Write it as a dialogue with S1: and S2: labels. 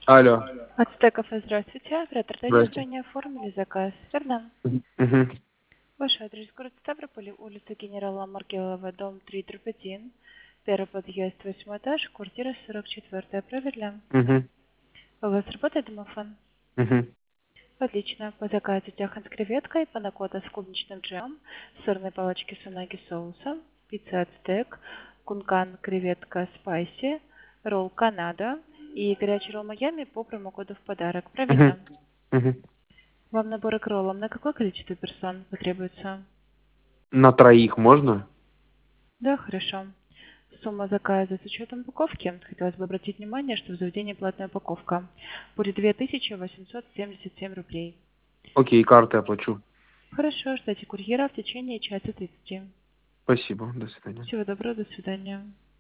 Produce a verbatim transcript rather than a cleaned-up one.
S1: Алло.
S2: От Стеков, здравствуйте. Оператор Тайс,
S1: Здрасте.
S2: ранее оформили заказ, верно?
S1: Угу.
S2: Ваш адрес город Ставрополь, улица генерала Маркелова, дом три, дробь один, первый подъезд, восьмой этаж, квартира сорок четыре, правильно?
S1: Угу.
S2: У вас работает домофон?
S1: Угу.
S2: Отлично. По заказу тяхан с креветкой, панакота с клубничным джемом, сырные палочки с унаги соусом, пицца ацтек, кункан креветка спайси, ролл канада и горячий ролл Майами по промокоду в подарок,
S1: Угу.
S2: правильно?
S1: Угу.
S2: Вам наборы к роллам на какое количество персон потребуется?
S1: На троих можно?
S2: Да, хорошо. Сумма заказа с учетом упаковки. Хотелось бы обратить внимание, что в заведении платная упаковка. Будет две тысячи восемьсот семьдесят семь рублей.
S1: Окей, карты оплачу.
S2: Хорошо, ждите курьера в течение часа тридцати.
S1: Спасибо. До свидания.
S2: Всего доброго, до свидания.